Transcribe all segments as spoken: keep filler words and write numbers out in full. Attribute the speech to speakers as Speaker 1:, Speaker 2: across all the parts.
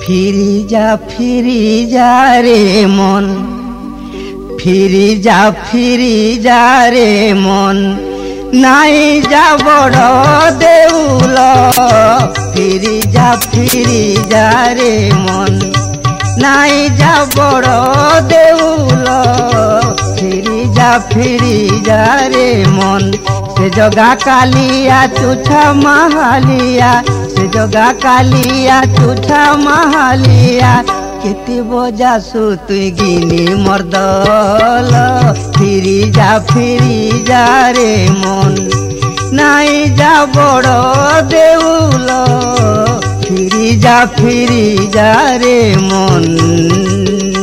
Speaker 1: Free जा free जा रे मन, फिरी जा फिरी जा रे मन, नाई जा बड़ देउल। फिरी जा फिरी जा रे मन, नाई जा बड़ देउल। फिरी जा फिरी जा रे मन, से जगा कालिया तुछा महालिया, से जगा कालिया तुछा महालिया। केते बजासु तुई गिनी मर्दल। फिरी जा फिरी जा रे मन, नाई जा बड़ देउल। फिरी जा फिरी जा रे मन।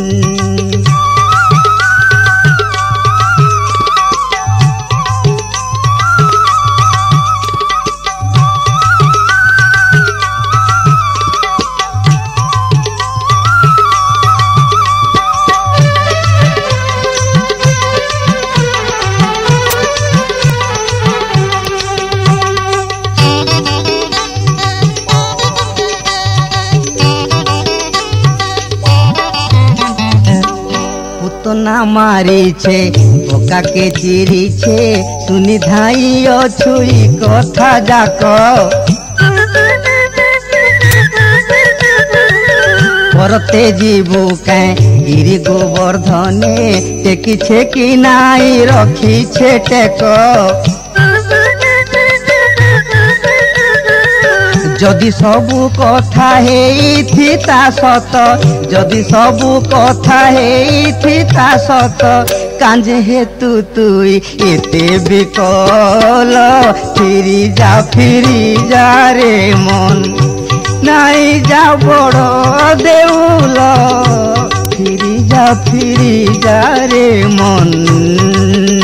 Speaker 1: ना मारी छे बोका के चिरी छे, सुनी धाई छुई कथा जाक। परते जीवु कैं गिरी गोवर्धने, टेकी छे कि नाई रखी छे टेक। जदि सबु कथा हेइथिता सत, जदि सबु कथा हेइथिता सत, कांजे हेतु तुई एते बिकल। फिरी जा फिरी जा रे मन, नाई जा बड़ देउल। फिरी जा फिरी जा रे मन।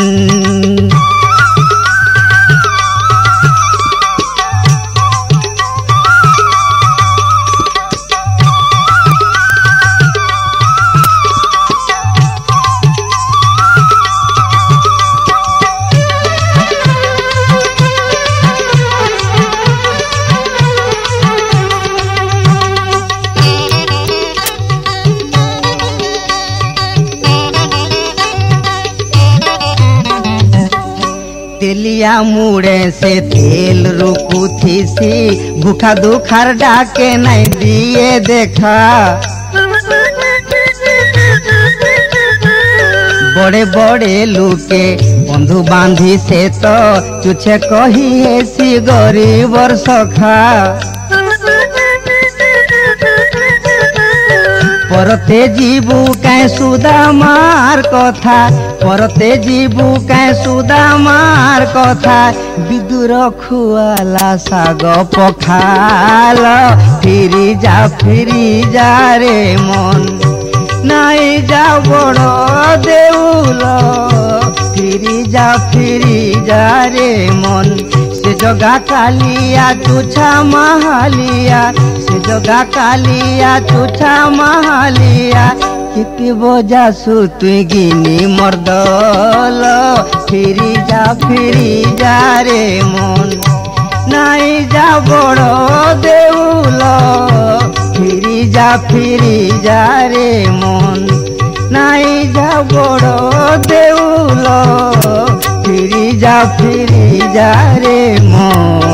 Speaker 1: तेलिया मुड़े से तेल रुकू थी सी, भूखा दुखार डाके नहीं दिए देखा। बड़े बड़े लुके बंधु बांधी से तो चुछे कही ऐसी गरीबर सखा। परते जीवु कैं सुदामार कथा, परते जीवु कैं सुदामार कथा। विदुर खुआला साग पखाल। फिरी जा फिरी जा रे मन, नाई जा बड़ देउल। फिरी जा फिरी जा रे मन, से जगा कालिया तुछा महालिया, से जगा कालिया तुछा महालिया। केते बजासु तुई गिनी मर्दल। फिरी जा फिरी जा रे मन, नाई जा बड़ देउल। फिरी जा फिरी जा रे मन, नाई जा बड़ देउल। फिरी जा फिरी जा रे मन।